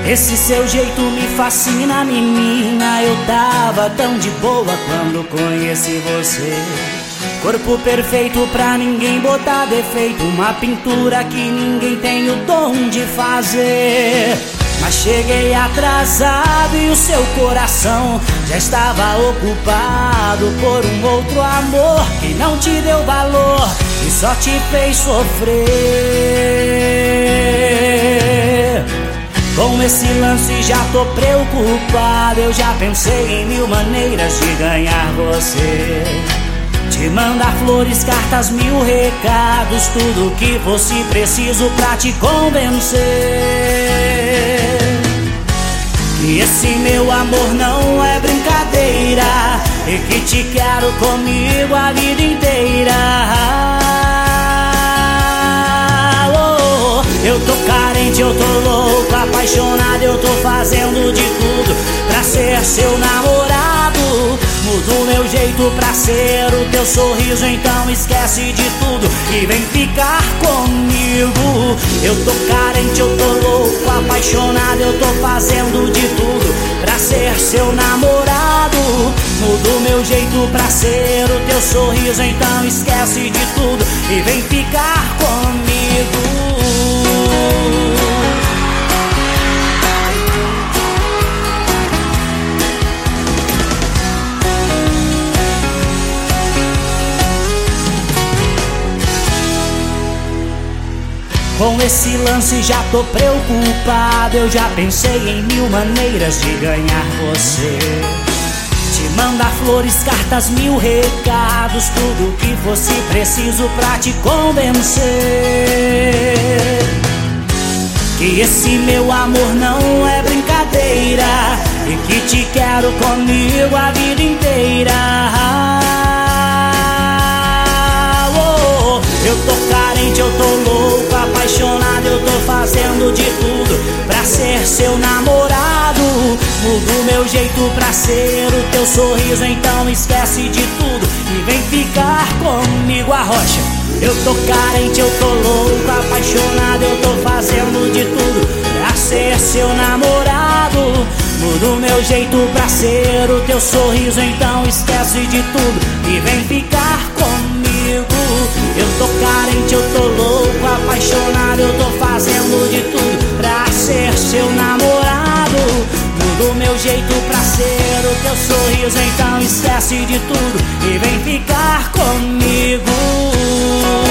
Esse seu jeito me fascina, menina. Eu tava tão de boa quando conheci você. Corpo perfeito pra ninguém botar defeito, uma pintura que ninguém tem o dom de fazer. Mas cheguei atrasado e o seu coração já estava ocupado por um outro amor que não te deu valor e só te fez sofrer. Com esse lance já tô preocupado, eu já pensei em mil maneiras de ganhar você. Te mandar flores, cartas, mil recados, tudo que fosse preciso pra te convencer que esse meu amor não é brincadeira e que te quero comigo a vida inteira. Eu tô carente, eu tô louco, apaixonado, eu tô fazendo de tudo pra ser seu namorado. Mudo meu jeito pra ser o teu sorriso, então esquece de tudo e vem ficar comigo. Eu tô carente, eu tô louco, apaixonado, eu tô fazendo de tudo pra ser seu namorado. Mudo meu jeito pra ser o teu sorriso, então esquece de tudo e vem ficar comigo. Com esse lance já tô preocupado, eu já pensei em mil maneiras de ganhar você. Te mandar flores, cartas, mil recados, tudo que fosse preciso pra te convencer que esse meu amor não é brincadeira e que te quero comigo a vida inteira. Eu tô carente, eu tô louco, apaixonado, eu tô fazendo de tudo pra ser seu namorado. Mudo meu jeito pra ser o teu sorriso, então esquece de tudo e vem ficar comigo, a rocha. Eu tô carente, eu tô louco, apaixonado, eu tô fazendo de tudo pra ser seu namorado. Mudo meu jeito pra ser o teu sorriso, então esquece de tudo e vem ficar comigo. Eu tô carente, eu tô louco, apaixonado, eu tô fazendo de tudo pra ser seu namorado. Mudo meu jeito pra ser o teu sorriso, então esquece de tudo e vem ficar comigo.